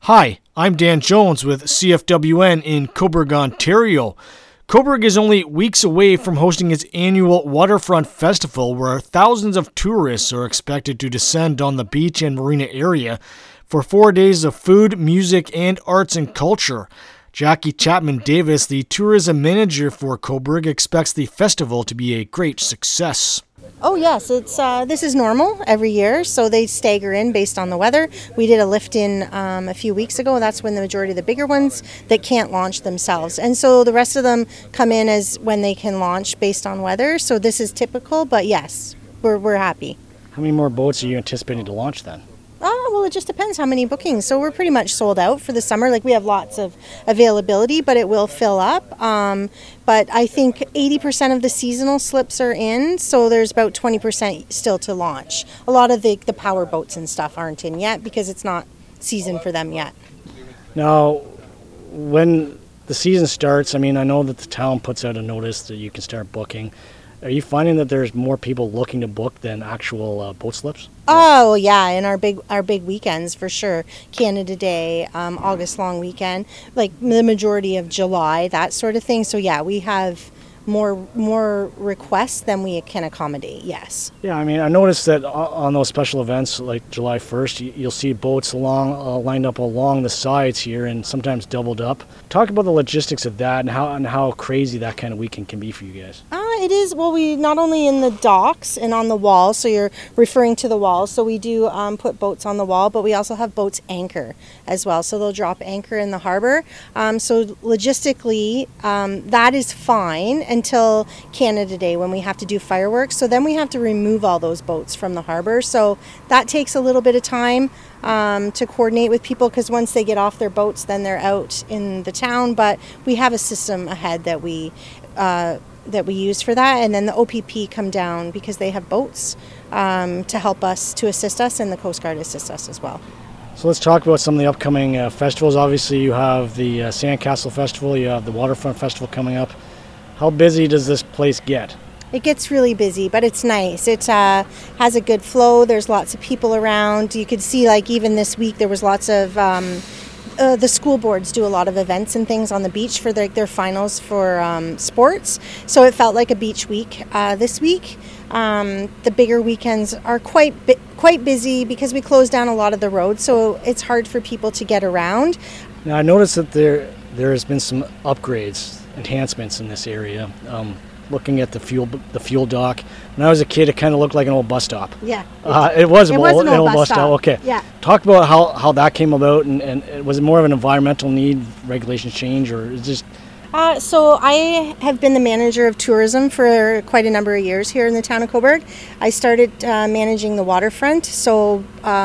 Hi, I'm Dan Jones with CFWN in Cobourg, Ontario. Cobourg is only weeks away from hosting its annual Waterfront Festival, where thousands of tourists are expected to descend on the beach and marina area for 4 days of food, music, and arts and culture. Jackie Chapman Davis, the tourism manager for Cobourg, expects the festival to be a great success. Oh yes, this is normal every year, so they stagger in based on the weather. We did a lift-in a few weeks ago. That's when the majority of the bigger ones that can't launch themselves. And so the rest of them come in as when they can launch based on weather. So this is typical, but yes, we're happy. How many more boats are you anticipating to launch then? Well, it just depends how many bookings. So we're pretty much sold out for the summer. Like, we have lots of availability, but it will fill up. But I think 80% of the seasonal slips are in, so there's about 20% still to launch. A lot of the power boats and stuff aren't in yet because it's not season for them yet. Now, when the season starts, I know that the town puts out a notice that you can start booking. Are you finding that there's more people looking to book than actual boat slips? Oh yeah, and our big weekends for sure. Canada Day, August long weekend, like the majority of July, that sort of thing. So yeah, we have more requests than we can accommodate. Yes. Yeah, I noticed that on those special events like July 1st, you'll see boats lined up along the sides here and sometimes doubled up. Talk about the logistics of that and how crazy that kind of weekend can be for you guys. It is. Well, we not only in the docks and on the wall, so you're referring to the wall, so we do put boats on the wall, but we also have boats anchor as well, so they'll drop anchor in the harbor. So logistically, that is fine until Canada Day when we have to do fireworks. So then we have to remove all those boats from the harbor. So that takes a little bit of time to coordinate with people, because once they get off their boats, then they're out in the town. But we have a system ahead that we use for that, and then the OPP come down because they have boats to help us, to assist us, and the Coast Guard assist us as well. So let's talk about some of the upcoming festivals. Obviously you have the Sandcastle Festival, you have the Waterfront Festival coming up. How busy does this place get? It gets really busy, but it's nice. It has a good flow. There's lots of people around. You could see, like, even this week there was lots of the school boards do a lot of events and things on the beach for their finals for sports. So it felt like a beach week this week. The bigger weekends are quite busy because we closed down a lot of the roads, so it's hard for people to get around. Now, I noticed that there has been some upgrades, enhancements in this area. Looking at the fuel dock, when I was a kid, it kind of looked like an old bus stop. Yeah. It was an old bus stop. Okay. Yeah. Talk about how that came about, and was it more of an environmental need, regulations change, or is just... So I have been the manager of tourism for quite a number of years here in the town of Cobourg. I started managing the waterfront, so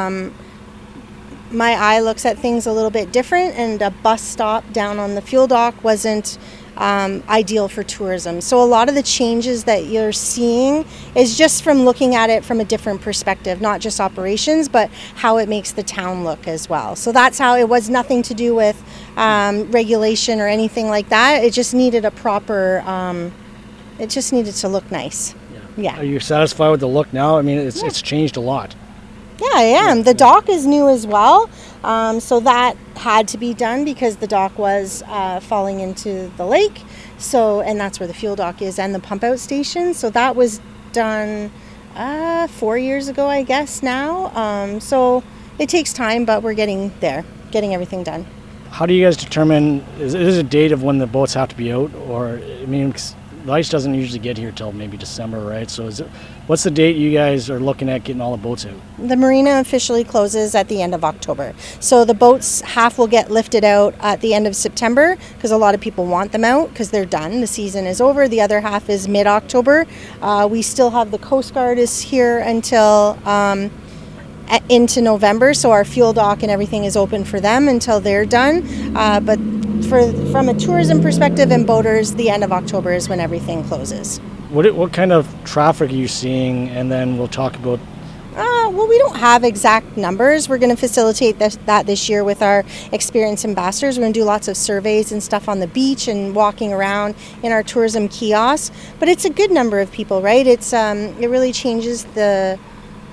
my eye looks at things a little bit different, and a bus stop down on the fuel dock wasn't ideal for tourism. So a lot of the changes that you're seeing is just from looking at it from a different perspective, not just operations, but how it makes the town look as well. So that's how it was. Nothing to do with regulation or anything like that. It just needed a proper, it just needed to look nice. Yeah. Are you satisfied with the look now? It's changed a lot. Yeah, I am. The dock is new as well. So that had to be done because the dock was falling into the lake. So, and that's where the fuel dock is and the pump out station. So that was done 4 years ago, I guess now. So it takes time, but we're getting there, getting everything done. How do you guys determine, is a date of when the boats have to be out? Or, the ice doesn't usually get here till maybe December, right? So what's the date you guys are looking at getting all the boats out? The marina officially closes at the end of October. So the boats, half will get lifted out at the end of September because a lot of people want them out because they're done. The season is over. The other half is mid-October. We still have the Coast Guard is here until into November. So our fuel dock and everything is open for them until they're done. But from a tourism perspective and boaters, the end of October is when everything closes. What kind of traffic are you seeing? And then we'll talk about... Well, we don't have exact numbers. We're going to facilitate that this year with our experienced ambassadors. We're going to do lots of surveys and stuff on the beach and walking around in our tourism kiosks. But it's a good number of people, right? It really changes the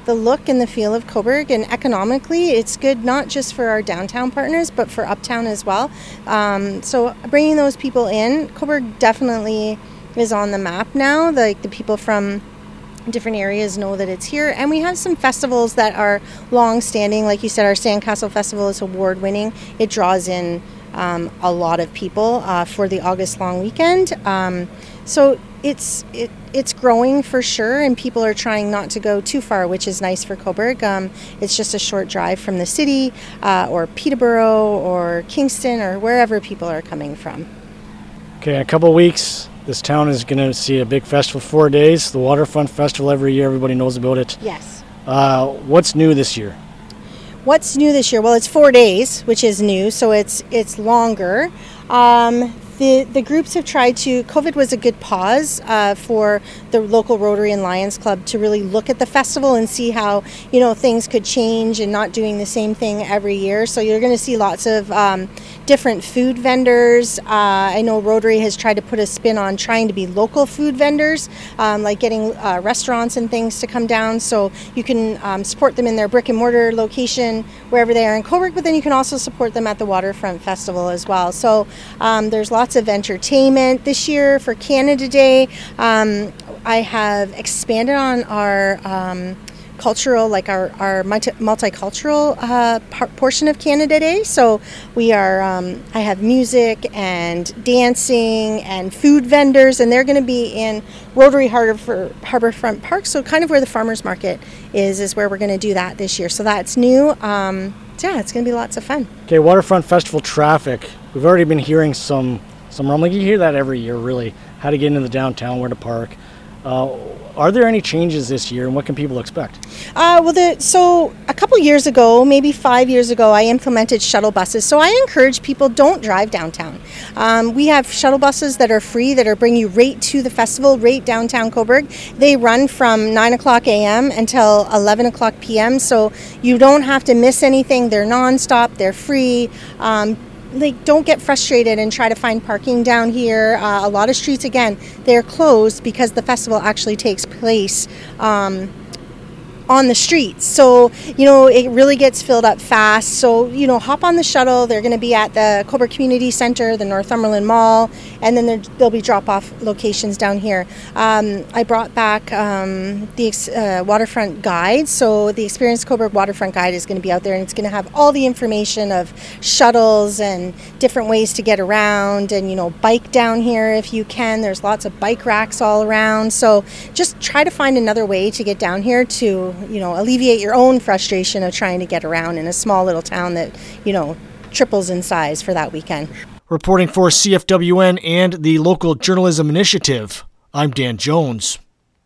the look and the feel of Cobourg, and economically it's good not just for our downtown partners but for uptown as well. So bringing those people in, Cobourg definitely is on the map now. The people from different areas know that it's here, and we have some festivals that are long-standing. Like you said, our Sandcastle Festival is award-winning. It draws in a lot of people for the August long weekend. So it's growing for sure, and people are trying not to go too far, which is nice for Cobourg. It's just a short drive from the city, or Peterborough or Kingston or wherever people are coming from. Okay, in a couple of weeks, this town is going to see a big festival, 4 days, the Waterfront Festival every year. Everybody knows about it. Yes. What's new this year? What's new this year? Well, it's 4 days, which is new, so it's longer. The groups have tried to, COVID was a good pause for the local Rotary and Lions Club to really look at the festival and see how, things could change and not doing the same thing every year. So you're going to see lots of different food vendors. I know Rotary has tried to put a spin on trying to be local food vendors, like getting restaurants and things to come down, so you can support them in their brick and mortar location wherever they are in Cobourg, but then you can also support them at the Waterfront Festival as well. So there's lots of entertainment this year for Canada Day. I have expanded on our cultural, like our multicultural portion of Canada Day. So we are, I have music and dancing and food vendors, and they're going to be in Rotary Harbourfront Park. So kind of where the farmers market is where we're going to do that this year. So that's new. Yeah, it's going to be lots of fun. Okay, Waterfront Festival traffic. We've already been hearing some rumbling. You hear that every year, really. How to get into the downtown, where to park. Are there any changes this year, and what can people expect? So a couple years ago, maybe 5 years ago, I implemented shuttle buses. So I encourage people, don't drive downtown. We have shuttle buses that are free, that are bring you right to the festival, right downtown Cobourg. They run from 9 o'clock a.m. until 11 o'clock p.m. So you don't have to miss anything. They're nonstop. They're free. Don't get frustrated and try to find parking down here. A lot of streets, again, they're closed because the festival actually takes place on the streets. So, it really gets filled up fast. So, hop on the shuttle. They're going to be at the Cobourg Community Centre, the Northumberland Mall, and then there'll be drop-off locations down here. I brought back the Waterfront Guide. So the Experience Cobourg Waterfront Guide is going to be out there, and it's going to have all the information of shuttles and different ways to get around, and, bike down here if you can. There's lots of bike racks all around. So just try to find another way to get down here to alleviate your own frustration of trying to get around in a small little town that, triples in size for that weekend. Reporting for CFWN and the Local Journalism Initiative, I'm Dan Jones.